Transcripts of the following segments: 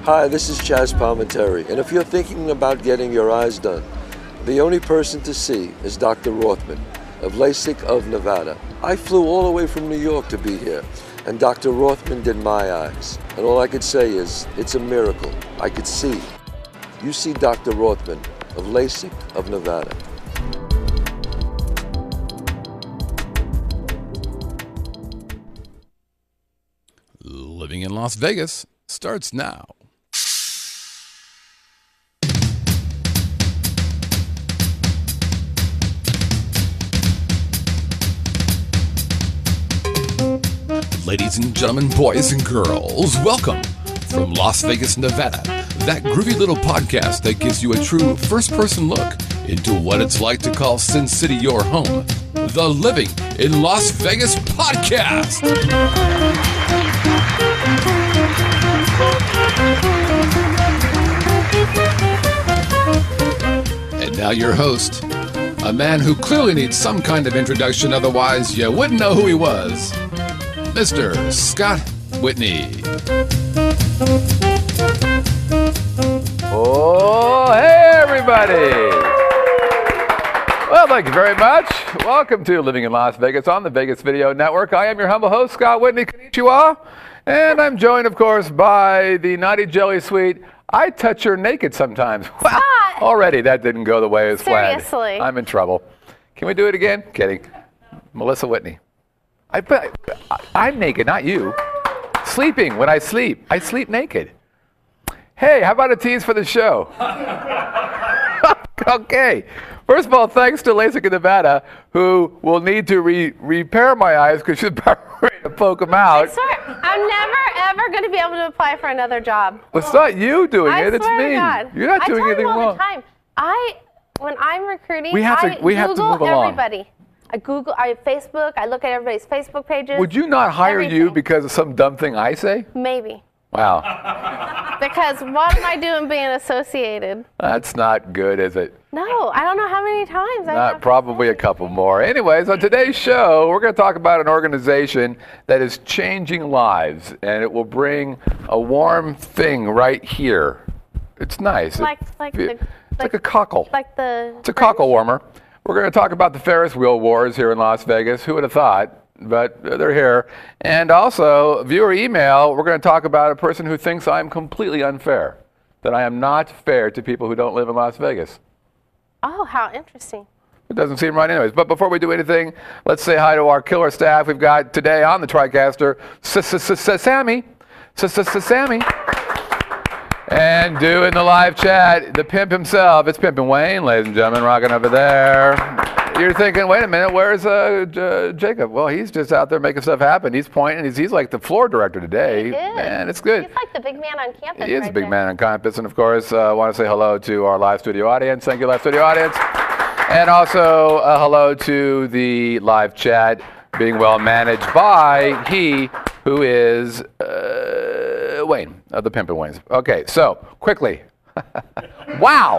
Hi, this is Chaz Palminteri, and if you're thinking about getting your eyes done, the only person to see is Dr. Rothman of LASIK of Nevada. I flew all the way from New York to be here, and Dr. Rothman did my eyes. And all I could say is, it's a miracle. I could see. You see Dr. Rothman of LASIK of Nevada. Living in Las Vegas starts now. Ladies and gentlemen, boys and girls, welcome from Las Vegas, Nevada, that groovy little podcast that gives you a true first-person look into what it's like to call Sin City your home. The Living in Las Vegas podcast. And now your host, a man who clearly needs some kind of introduction, otherwise you wouldn't know who he was, Mr. Scott Whitney. Oh, hey everybody! Well, thank you very much. Welcome to Living in Las Vegas on the Vegas Video Network. I am your humble host, Scott Whitney. Konnichiwa. And I'm joined, of course, by the Naughty Jelly Sweet. I touch her naked sometimes. Wow, already that didn't go the way as planned. Seriously. I'm in trouble. Can we do it again? Kidding. Melissa Whitney. I'm naked, not you. Sleeping when I sleep naked. Hey, how about a tease for the show? Okay. First of all, thanks to LASIK in Nevada, who will need to repair my eyes because she's about ready to poke them out. I swear, I'm never, ever going to be able to apply for another job. Well, it's not you doing it, it's swear me. to God. You're not doing anything wrong. I tell them all the time. When I'm recruiting, We have to move along. everybody. I Facebook, I look at everybody's Facebook pages. Would you not hire you everything. because of some dumb thing I say? Maybe. Wow. Because what am I doing being associated? That's not good, is it? No, I don't know how many times. Not probably a couple more. Anyways, on today's show, we're going to talk about an organization that is changing lives, and it will bring a warm thing right here. It's nice. It's like a cockle. It's a cockle warmer. We're going to talk about the Ferris wheel wars here in Las Vegas. Who would have thought? But they're here. And also, viewer email, we're going to talk about a person who thinks I'm completely unfair, that I am not fair to people who don't live in Las Vegas. Oh, how interesting. It doesn't seem right anyways. But before we do anything, let's say hi to our killer staff. We've got today on the TriCaster, Sammy. Sammy. And doing the live chat, the pimp himself. It's Pimpin' Wayne, ladies and gentlemen, rocking over there. You're thinking, wait a minute, where's Jacob? Well, he's just out there making stuff happen. He's pointing. He's like the floor director today. He is. Man, it's good. He's like the big man on campus. He is right a big there. man on campus. And, of course, I want to say hello to our live studio audience. Thank you, live studio audience. And also hello to the live chat being well managed by he who is Wayne of the Pimpin' Waynes. Okay, so quickly. Wow.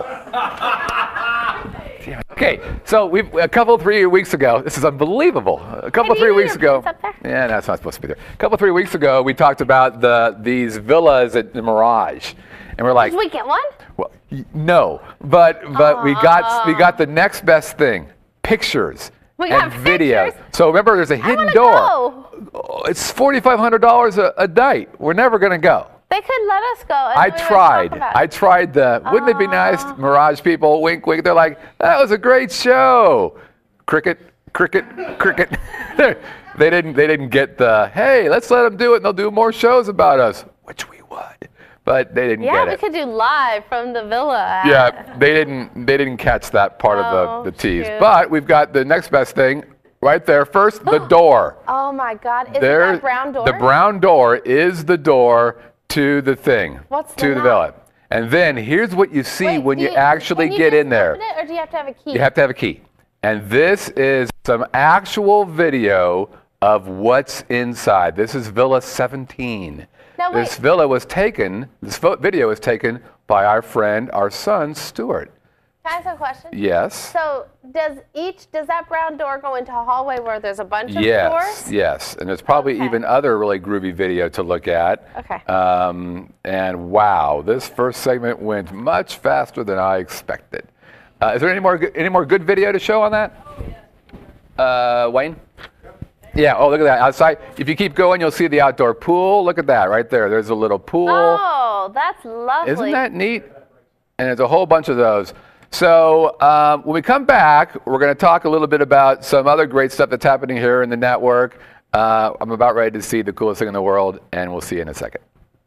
Okay, so a couple 3 weeks ago, this is unbelievable. A couple 3 weeks ago. Yeah, no, it's not supposed to be there. A couple 3 weeks ago, we talked about these villas at the Mirage, and we're like, Did we get one? well, no, but we got the next best thing: pictures. We and got video. pictures? So remember, there's a hidden door. Oh, it's $4,500 a night. We're never going to go. They could let us go. And I we would tried. talk about I it. tried wouldn't it be nice, Mirage people, wink, wink. They're like, that was a great show. Cricket, cricket, cricket. They didn't get the, hey, let's let them do it and they'll do more shows about us, which we would. But they didn't get it. Yeah, we could do live from the villa. Yeah, they didn't catch that part of the tease. shoot. But we've got the next best thing right there. First, the door. Oh my God! Is it that brown door? The brown door is the door to the thing. What's to the knob? villa. And then here's what you see Wait, when do you actually can you get just in there. open it, or do you have to have a key? You have to have a key. And this is some actual video of what's inside. This is Villa 17. Now, wait. This video was taken by our friend, our son, Stuart. Can I ask a question? Yes. So does that brown door go into a hallway where there's a bunch of Yes, doors? yes. And there's probably Okay. even other really groovy video to look at. Okay. And wow, this first segment went much faster than I expected. Is there any more good video to show on that? Wayne? Yeah, oh, look at that. Outside, if you keep going, you'll see the outdoor pool. Look at that right there. There's a little pool. Oh, that's lovely. Isn't that neat? And there's a whole bunch of those. So when we come back, we're going to talk a little bit about some other great stuff that's happening here in the network. I'm about ready to see the coolest thing in the world, and we'll see you in a second.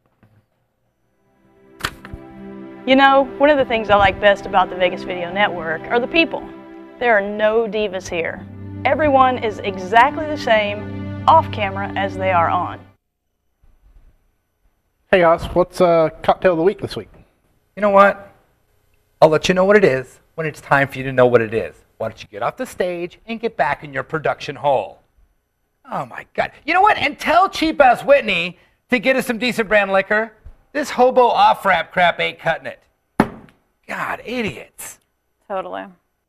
You know, one of the things I like best about the Vegas Video Network are the people. There are no divas here. Everyone is exactly the same off camera as they are on. Hey guys, what's cocktail of the week this week? You know what? I'll let you know what it is when it's time for you to know what it is. Why don't you get off the stage and get back in your production hole? Oh my God. You know what? And tell cheap ass Whitney to get us some decent brand liquor. This hobo off-ramp crap ain't cutting it. God, idiots. Totally.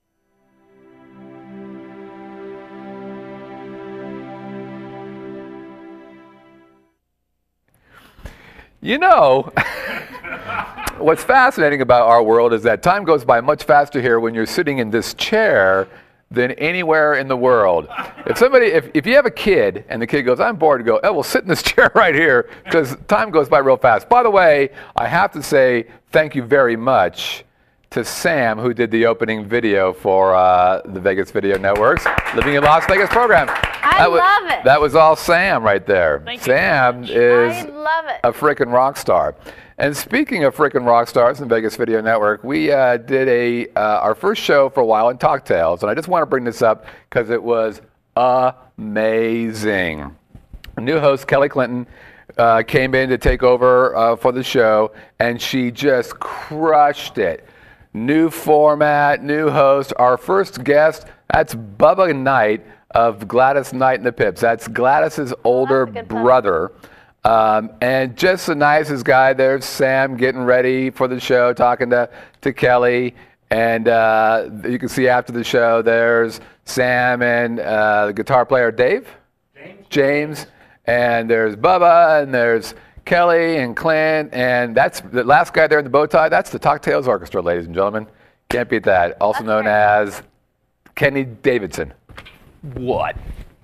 You know, what's fascinating about our world is that time goes by much faster here when you're sitting in this chair than anywhere in the world. If you have a kid and the kid goes, I'm bored, you go, oh, well, sit in this chair right here because time goes by real fast. By the way, I have to say thank you very much to Sam, who did the opening video for the Vegas Video Network's Living in Las Vegas program. I love it. That was all Sam right there. Thank you. Sam is I love it. a freaking rock star. And speaking of freaking rock stars in Vegas Video Network, we did our first show for a while in Talk Tales, and I just want to bring this up because it was amazing. New host Kelly Clinton came in to take over for the show, and she just crushed it. New format, new host. Our first guest, that's Bubba Knight of Gladys Knight and the Pips. That's Gladys's older good brother. And just the nicest guy. There's Sam getting ready for the show, talking to Kelly. And you can see after the show, there's Sam and the guitar player, Dave? James. And there's Bubba, and there's Kelly and Clint. And that's the last guy there in the bow tie. That's the Talk Tales Orchestra, ladies and gentlemen. Can't beat that. Also known as Kenny Davidson. What?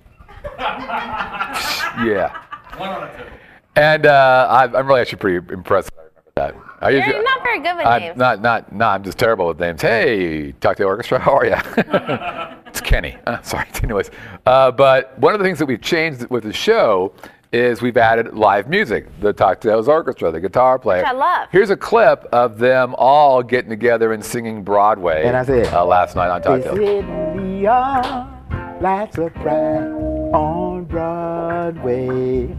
Yeah. And I'm really actually pretty impressed. I remember that. You're not very good with names. I'm just terrible with names. Hey, Talk to the Orchestra, how are you? It's Kenny. Sorry. Anyways, but one of the things that we've changed with the show is we've added live music. The Talk Tales Orchestra, the guitar player. Which I love. Here's a clip of them all getting together and singing Broadway And I said, last night on Talk It's Tales. in the arm like a bride on Broadway.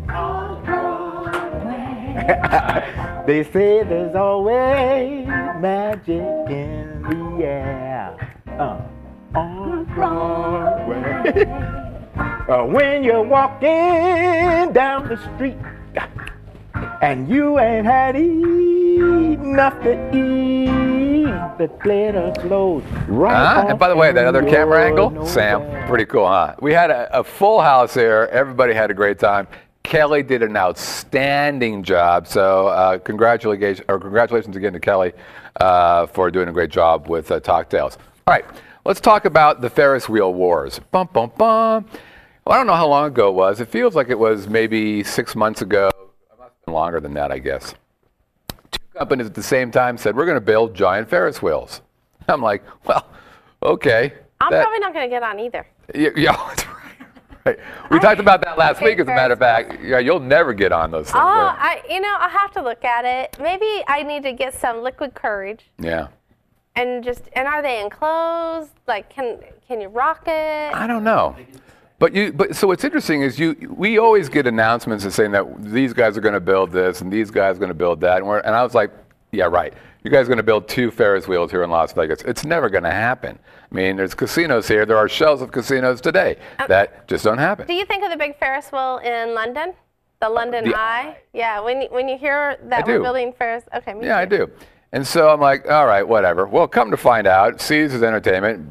They say there's always magic in the air on Broadway. When you're walking down the street and you ain't had enough to eat, the glitter flows right And by the way, that other camera angle, nowhere. Sam, pretty cool, huh? We had a full house here. Everybody had a great time. Kelly did an outstanding job. So congratulations again to Kelly for doing a great job with Talk Tales. All right, let's talk about the Ferris wheel wars. Bum, bum, bum. Well, I don't know how long ago it was. It feels like it was maybe 6 months ago. It must have been longer than that, I guess. Two companies at the same time said, we're going to build giant Ferris wheels. I'm like, well, okay. I'm probably not going to get on either. Yeah, that's right. Right. We talked about that last week, as a matter of fact. Yeah, you'll never get on those things. Oh, right? I'll have to look at it. Maybe I need to get some liquid courage. Yeah. And are they enclosed? Like, can you rock it? I don't know. But so what's interesting is we always get announcements and saying that these guys are going to build this and these guys are going to build that. And I was like, yeah, right. You guys are going to build 2 Ferris wheels here in Las Vegas. It's never going to happen. I mean, there's casinos here. There are shells of casinos today that just don't happen. Do you think of the big Ferris wheel in London? The London Eye? Yeah, when you hear that we're building Ferris, okay, me too. I do. And so I'm like, all right, whatever. Well, come to find out, Caesars Entertainment,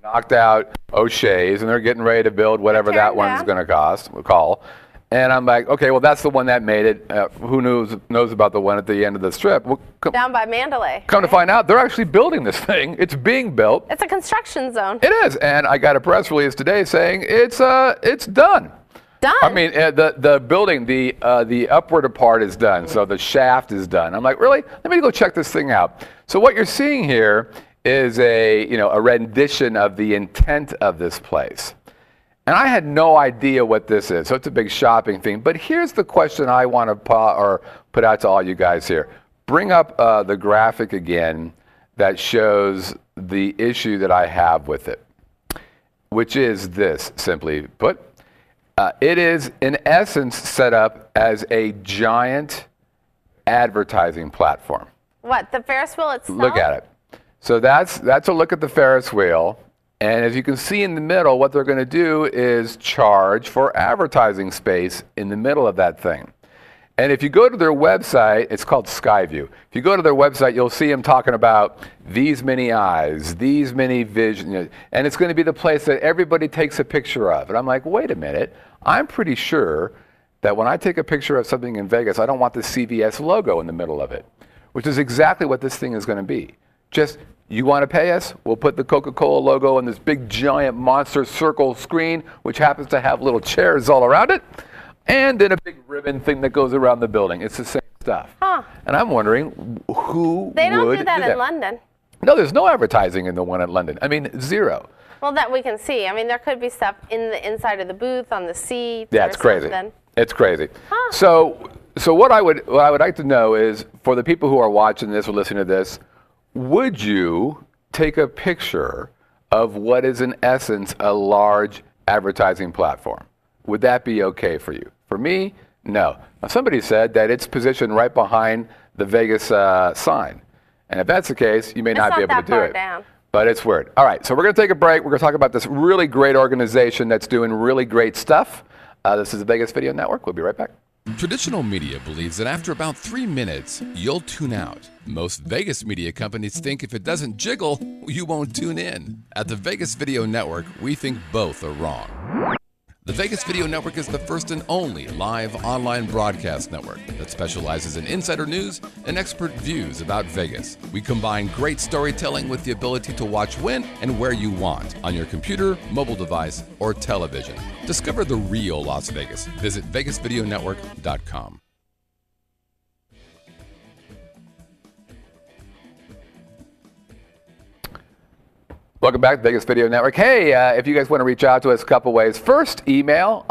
knocked out O'Shea's, and they're getting ready to build whatever that one's going to cost. We'll call. And I'm like, okay, well, that's the one that made it. Who knows about the one at the end of the strip? Well, down by Mandalay. Come to find out, they're actually building this thing. It's being built. It's a construction zone. It is. And I got a press release today saying it's done. Done? I mean, the building, the upward part is done, so the shaft is done. I'm like, really? Let me go check this thing out. So what you're seeing here is a rendition of the intent of this place. And I had no idea what this is, so it's a big shopping thing. But here's the question I want to put out to all you guys here. Bring up the graphic again that shows the issue that I have with it, which is this, simply put. It is, in essence, set up as a giant advertising platform. What, the Ferris wheel itself? Look at it. So that's a look at the Ferris wheel. And as you can see in the middle, what they're going to do is charge for advertising space in the middle of that thing. And if you go to their website, it's called Skyview. If you go to their website, you'll see them talking about these many eyes, these many vision, and it's going to be the place that everybody takes a picture of. And I'm like, wait a minute. I'm pretty sure that when I take a picture of something in Vegas, I don't want the CVS logo in the middle of it, which is exactly what this thing is going to be. Just, you want to pay us? We'll put the Coca-Cola logo on this big giant monster circle screen, which happens to have little chairs all around it, and then a big ribbon thing that goes around the building. It's the same stuff. Huh. And I'm wondering who They don't would do that in London. No, there's no advertising in the one in London. I mean, zero. Well, that we can see. I mean, there could be stuff in the inside of the booth, on the seat. Yeah, it's crazy. Something. It's crazy. Huh. So what I would like to know is, for the people who are watching this or listening to this, would you take a picture of what is in essence a large advertising platform? Would that be okay for you? For me, no. Now, somebody said that it's positioned right behind the Vegas sign. And if that's the case, you may not be able to do it. Down. But it's weird. All right, so we're going to take a break. We're going to talk about this really great organization that's doing really great stuff. This is the Vegas Video Network. We'll be right back. Traditional media believes that after about 3 minutes, you'll tune out. Most Vegas media companies think if it doesn't jiggle, you won't tune in. At the Vegas Video Network, we think both are wrong. The Vegas Video Network is the first and only live online broadcast network that specializes in insider news and expert views about Vegas. We combine great storytelling with the ability to watch when and where you want on your computer, mobile device, or television. Discover the real Las Vegas. Visit VegasVideoNetwork.com. Welcome back to Vegas Video Network. Hey, if you guys want to reach out to us a couple ways. First, email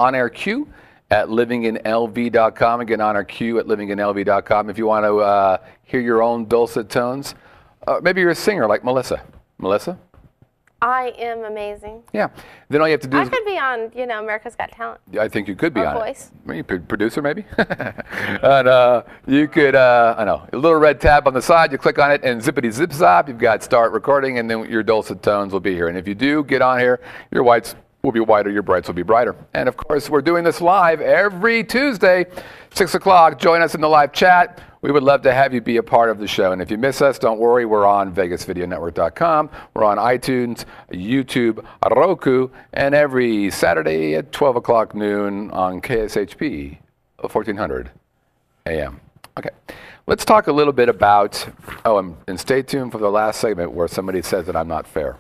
onairq@livinginlv.com. Again, onairq@livinginlv.com. If you want to hear your own dulcet tones, maybe you're a singer like Melissa. Melissa? I am amazing. Yeah. Then all you have to do I is... could be on, America's Got Talent. I think you could be on Voice. it. Maybe producer, maybe? And you could, a little red tab on the side, you click on it, and zippity-zip-zop, you've got start recording, and then your dulcet tones will be here. And if you do get on here, your whites will be whiter, your brights will be brighter. And, of course, we're doing this live every Tuesday, 6 o'clock. Join us in the live chat. We would love to have you be a part of the show. And if you miss us, don't worry. We're on VegasVideoNetwork.com. We're on iTunes, YouTube, Roku, and every Saturday at 12 o'clock noon on KSHP, 1400 AM. Okay. Let's talk a little bit about, and stay tuned for the last segment where somebody says that I'm not fair.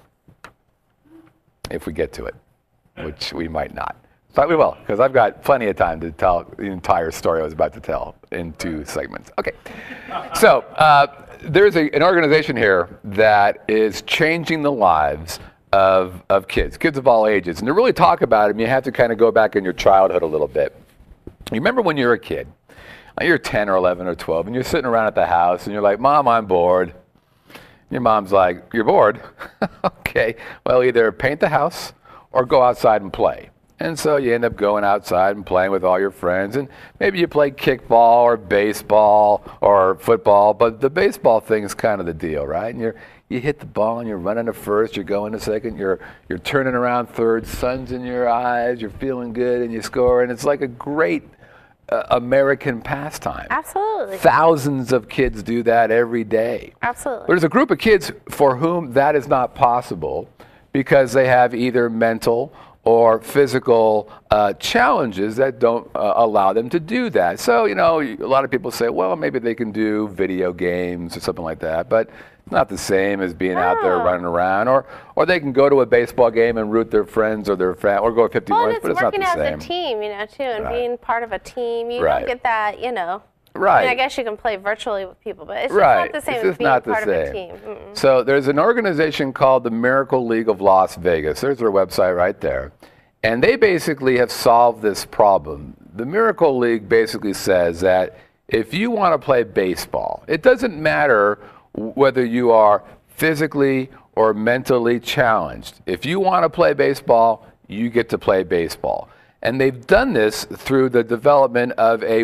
If we get to it, which we might not. But we will, because I've got plenty of time to tell the entire story I was about to tell in 2 segments. Okay. So there's an organization here that is changing the lives of kids of all ages. And to really talk about it, you have to kind of go back in your childhood a little bit. You remember when you were a kid, you're 10 or 11 or 12, and you're sitting around at the house, and you're like, Mom, I'm bored. Your mom's like, you're bored? Okay. Well, either paint the house or go outside and play. And so you end up going outside and playing with all your friends, and maybe you play kickball or baseball or football, but the baseball thing is kind of the deal, right? And you hit the ball and you're running to first, you're going to second, you're turning around third, sun's in your eyes, you're feeling good, and you score, and it's like a great American pastime. Absolutely. Thousands of kids do that every day. Absolutely. There's a group of kids for whom that is not possible because they have either mental or physical challenges that don't allow them to do that. So, you know, a lot of people say, well, maybe they can do video games or something like that, but it's not the same as being out there running around. Or they can go to a baseball game and root their friends or their family, or go 50 miles, but it's not the same. Well, it's working as a team, you know, too, and being part of a team. You Right. don't get that, you know. Right. I mean, I guess you can play virtually with people, but it's just not the same as being part of a team. So there's an organization called the Miracle League of Las Vegas. There's their website right there. And they basically have solved this problem. The Miracle League basically says that if you want to play baseball, it doesn't matter whether you are physically or mentally challenged. If you want to play baseball, you get to play baseball. And they've done this through the development of a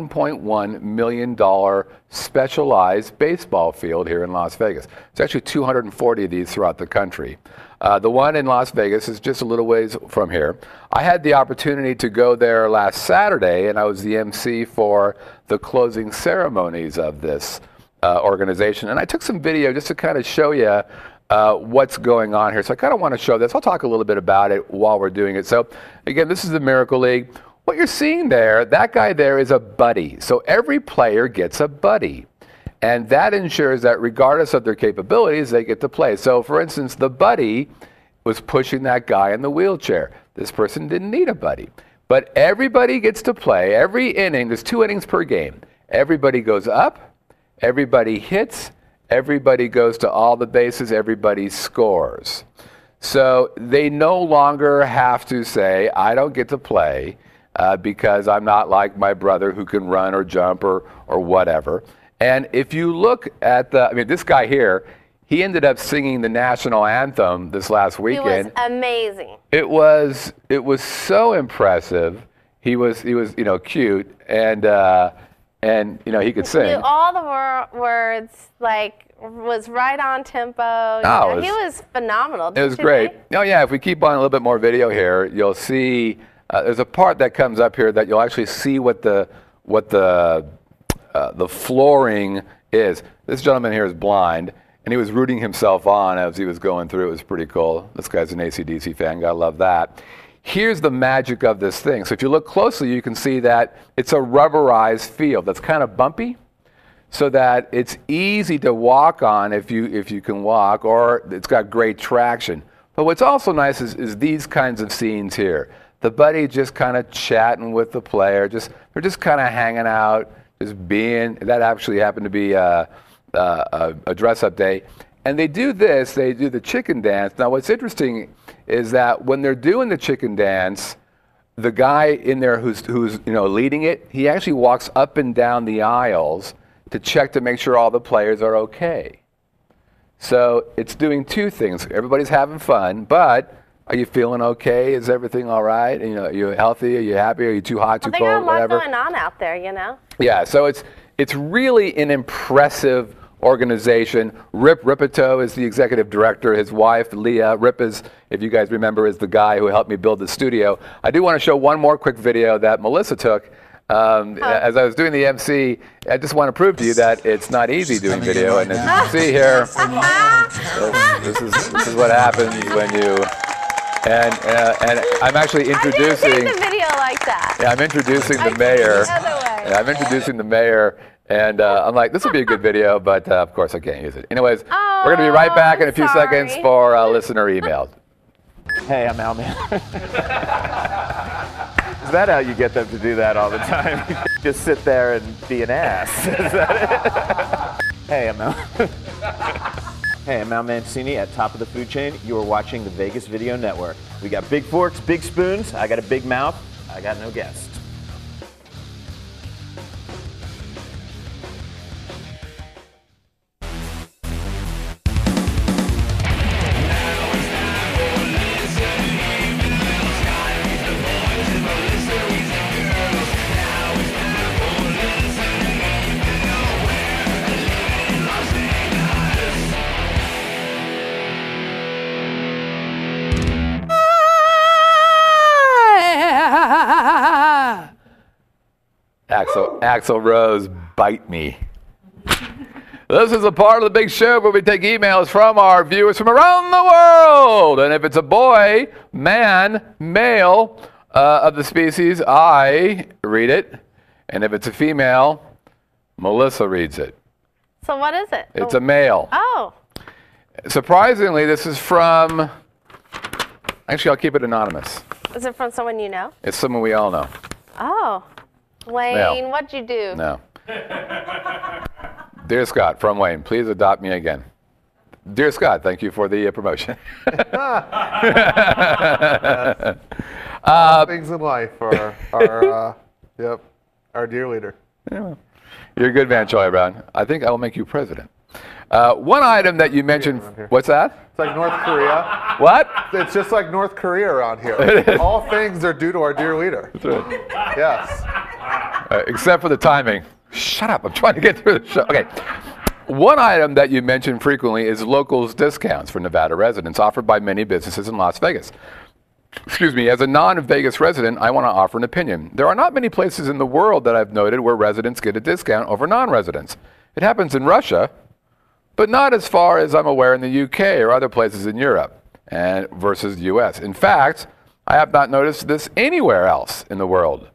$1.1 million specialized baseball field here in Las Vegas. There's actually 240 of these throughout the country. The one in Las Vegas is just a little ways from here. I had the opportunity to go there last Saturday, and I was the MC for the closing ceremonies of this organization. And I took some video just to kind of show you what's going on here. So I kind of want to show this. I'll talk a little bit about it while we're doing it. So again, this is the Miracle League. What you're seeing there, that guy there is a buddy. So every player gets a buddy. And that ensures that regardless of their capabilities, they get to play. So for instance, the buddy was pushing that guy in the wheelchair. This person didn't need a buddy. But everybody gets to play. Every inning, there's 2 innings per game. Everybody goes up, everybody hits, everybody goes to all the bases, everybody scores. So they no longer have to say, I don't get to play because I'm not like my brother who can run or jump or whatever. And if you look at this guy here, he ended up singing the national anthem this last weekend. It was amazing. It was so impressive. He was cute and he could sing. He knew all the words, was right on tempo. He was phenomenal. It was great. Oh yeah, if we keep on a little bit more video here, you'll see there's a part that comes up here that you'll actually see what the flooring is. This gentleman here is blind, and he was rooting himself on as he was going through. It was pretty cool. This guy's an AC/DC fan. Gotta love that. Here's the magic of this thing. So if you look closely, you can see that it's a rubberized field that's kind of bumpy, so that it's easy to walk on if you can walk, or it's got great traction. But what's also nice is these kinds of scenes here. The buddy just kind of chatting with the player. They're just kind of hanging out, just being. That actually happened to be a dress-up day. And they do this. They do the chicken dance. Now, what's interesting is that when they're doing the chicken dance, the guy in there who's leading it, he actually walks up and down the aisles to check to make sure all the players are okay. So it's doing 2 things. Everybody's having fun, but are you feeling okay? Is everything all right? Are you healthy? Are you happy? Are you too hot, too cold, whatever? They got a lot going on out there, Yeah, so it's really an impressive organization. Rip Ripito is the executive director. His wife, Leah. Rip is, if you guys remember, is the guy who helped me build the studio. I do want to show one more quick video that Melissa took. As I was doing the MC, I just want to prove to you that it's not easy doing video. And as you can see here, this is what happens when you. And I'm actually introducing. I didn't the video like that. Yeah, I'm introducing the mayor. Yeah, I'm introducing the mayor, and I'm like, this will be a good video, but of course I can't use it. Anyways, we're going to be right back in a few seconds for listener emails. Hey, I'm Al, man. Is that how you get them to do that all the time? Just sit there and be an ass. Is that it? Hey, I'm Al. Hey, I'm Al Mancini at Top of the Food Chain. You are watching the Vegas Video Network. We got big forks, big spoons. I got a big mouth. I got no guests. Axl Rose, bite me. This is a part of the big show where we take emails from our viewers from around the world. And if it's a boy, man, male of the species, I read it. And if it's a female, Melissa reads it. So what is it? It's a male. Oh. Surprisingly, this is from, actually, I'll keep it anonymous. Is it from someone you know? It's someone we all know. Oh. Wayne, Male. what'd you do? No. Dear Scott, from Wayne, please adopt me again. Dear Scott, thank you for the promotion. Things in life are our dear leader. Yeah. You're a good man, Charlie Brown. I think I will make you president. One item that you mentioned, what's that? It's like North Korea. What? It's just like North Korea around here. All things are due to our dear leader. That's right. Yes. Except for the timing. Shut up, I'm trying to get through the show. Okay. One item that you mention frequently is locals discounts for Nevada residents offered by many businesses in Las Vegas. Excuse me, as a non-Vegas resident, I want to offer an opinion. There are not many places in the world that I've noted where residents get a discount over non-residents. It happens in Russia, but not as far as I'm aware in the UK or other places in Europe and versus the US. In fact, I have not noticed this anywhere else in the world.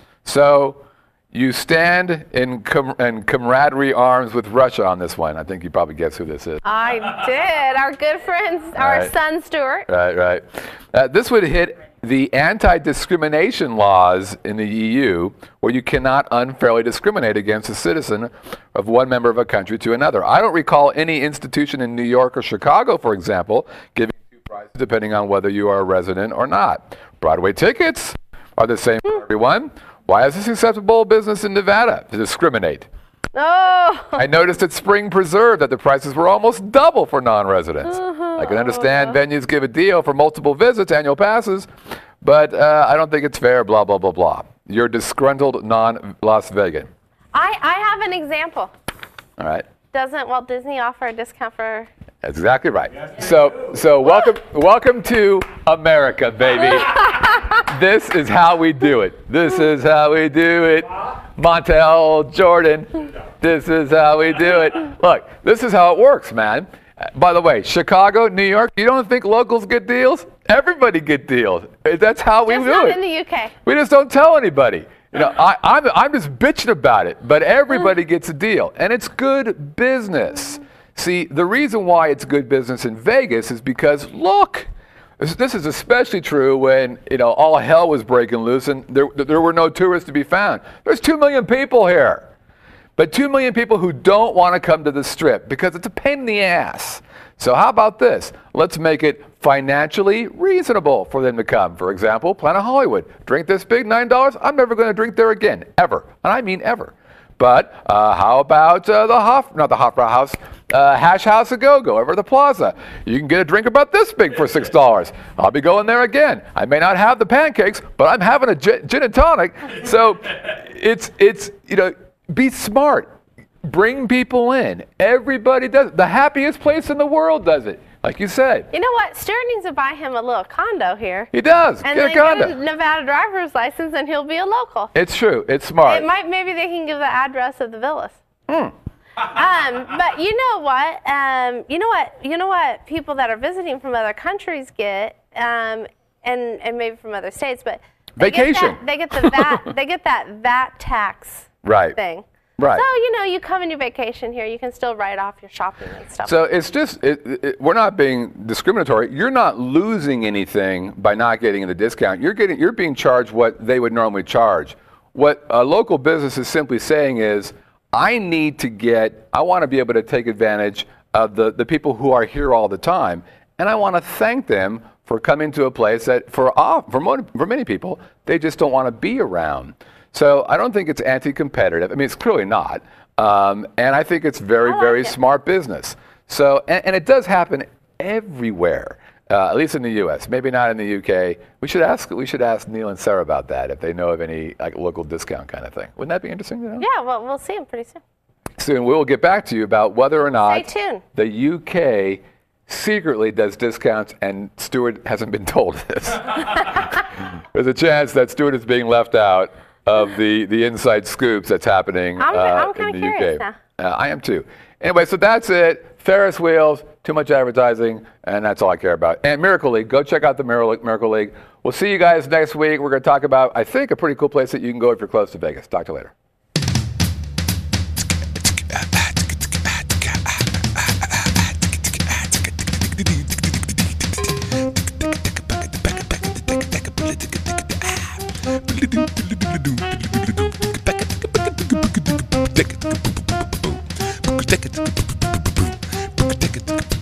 So you stand in camaraderie arms with Russia on this one. I think you probably guess who this is. I did. Our good friends, our son Stuart. Right. This would hit the anti-discrimination laws in the EU, where you cannot unfairly discriminate against a citizen of one member of a country to another. I don't recall any institution in New York or Chicago, for example, giving two prices depending on whether you are a resident or not. Broadway tickets are the same for everyone. Why is this acceptable business in Nevada to discriminate? Oh. I noticed at Spring Preserve that the prices were almost double for non-residents. I can understand venues give a deal for multiple visits, annual passes, but I don't think it's fair, blah, blah, blah, blah. You're a disgruntled non-Las Vegan. I have an example. All right. Doesn't Walt Disney offer a discount for... That's exactly right. So welcome to America, baby. This is how we do it. This is how we do it. Montel Jordan, this is how we do it. Look, this is how it works, man. By the way, Chicago, New York, you don't think locals get deals? Everybody get deals. That's how we do it. Just not in the UK. We just don't tell anybody. You know, I'm just bitching about it, but everybody gets a deal, and it's good business. See, the reason why it's good business in Vegas is because, look, this is especially true when, you know, all hell was breaking loose and there were no tourists to be found. There's 2 million people here, but 2 million people who don't want to come to the Strip because it's a pain in the ass. So how about this? Let's make it financially reasonable for them to come. For example, Planet Hollywood. Drink this big, $9. I'm never going to drink there again, ever. And I mean ever. But how about Hash House a Go-Go over at the Plaza? You can get a drink about this big for $6. I'll be going there again. I may not have the pancakes, but I'm having a gin and tonic. So it's you know, be smart. Bring people in. Everybody does it. The happiest place in the world does it. Like you said. You know what? Stuart needs to buy him a little condo here. He does. And get a condo. get a Nevada driver's license, and he'll be a local. It's true. It's smart. Maybe they can give the address of the villas. But you know what? You know what? People that are visiting from other countries get, and maybe from other states, but vacation. They get the VAT. They get that VAT tax thing. Right. So, you know, you come on your vacation here, you can still write off your shopping and stuff. So it's just, we're not being discriminatory. You're not losing anything by not getting the discount. You're being charged what they would normally charge. What a local business is simply saying is, I want to be able to take advantage of the people who are here all the time, and I want to thank them for coming to a place that for many people, they just don't want to be around. So I don't think it's anti-competitive. I mean, it's clearly not. And I think it's very smart business. So, and it does happen everywhere, at least in the U.S. Maybe not in the UK. We should ask Neil and Sarah about that if they know of any like local discount kind of thing. Wouldn't that be interesting to know? Yeah, well, we'll see them pretty soon. Soon we will get back to you about whether or not Stay tuned. The UK secretly does discounts, and Stuart hasn't been told this. There's a chance that Stuart is being left out of the inside scoops that's happening I'm in kinda the curious UK. now. I am too. Anyway, so that's it. Ferris wheels, too much advertising, and that's all I care about. And Miracle League, go check out the Miracle League. We'll see you guys next week. We're going to talk about, I think, a pretty cool place that you can go if you're close to Vegas. Talk to you later. Take it.